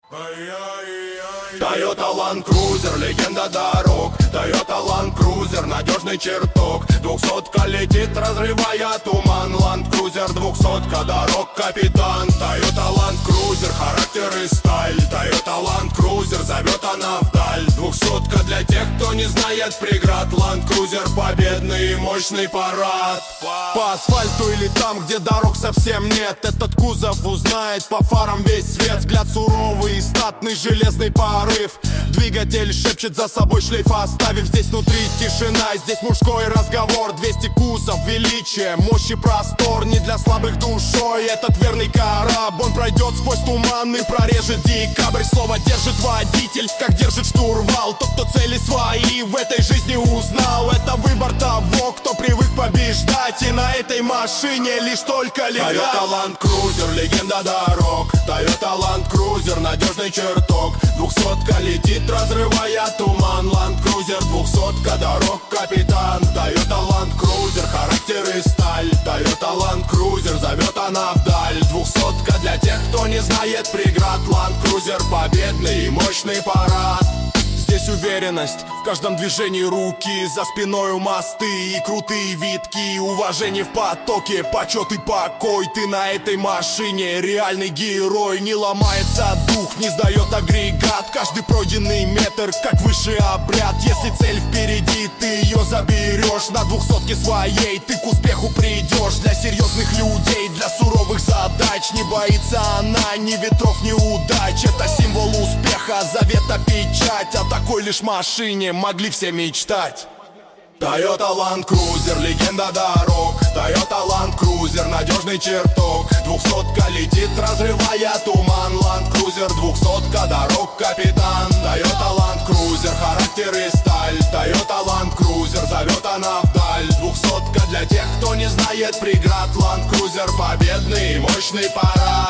Toyota Land Cruiser, легенда дорог. Toyota Land Cruiser, надежный чертог. 200-ка летит, разрывая туман. Land Cruiser, 200-ка дорог, капитан. Toyota Land Cruiser, характер и сталь. Toyota Land Cruiser, зовет она вдаль. 200-ка для тех, кто не знает преград. Land Cruiser, победный и мощный парад. По асфальту или там, где дорог совсем нет, этот кузов узнает по фарам весь свет. Взгляд суровый и статный, железный порыв. Двигатель шепчет за собой шлейф, оставив здесь внутри тишина. Здесь мужской разговор, 200 кузов, величие, мощь и простор. Не для слабых душой этот верный корабль. Он пройдет сквозь туман и прорежет декабрь. Слово держит водитель, как держит штурвал. Тот, кто цели свои в этой жизни узнал. Это выбор того, кто привык побеждать. И на этой машине лишь только летать. Toyota Land Cruiser, легенда дорог. Toyota Land Cruiser, надежный чертог. 200-ка летит, разрывая туман. Land Cruiser, 200-ка дорог, капитан. Toyota Land Cruiser, характер и сталь. Toyota Land Cruiser, зовет она вдаль. 200-ка для тех, кто не знает преград. Land Cruiser, победный и мощный парад. Здесь уверенность в каждом движении руки. За спиною мосты и крутые витки. Уважение в потоке, почет и покой. Ты на этой машине реальный герой. Не ломается дух, не сдает агрегат. Каждый пройденный метр, как высший обряд. Если цель впереди, ты ее заберешь. На 200-ке своей ты к успеху придешь. Для серьезных людей, для суровых задач. Не боится она ни ветров, ни удач. Это символ успеха, завета печать. О такой лишь машине могли все мечтать. Toyota Land Cruiser, легенда дорог. Toyota Land Cruiser, надежный чертог. 200-ка летит, разрывая туман. Land Cruiser, 200-ка дорог, капитан. Toyota Land Cruiser, характер и сталь. Toyota Land Cruiser, зовет она вдаль. 200-ка для тех, кто не знает преград. Land Cruiser, победный и мощный парад.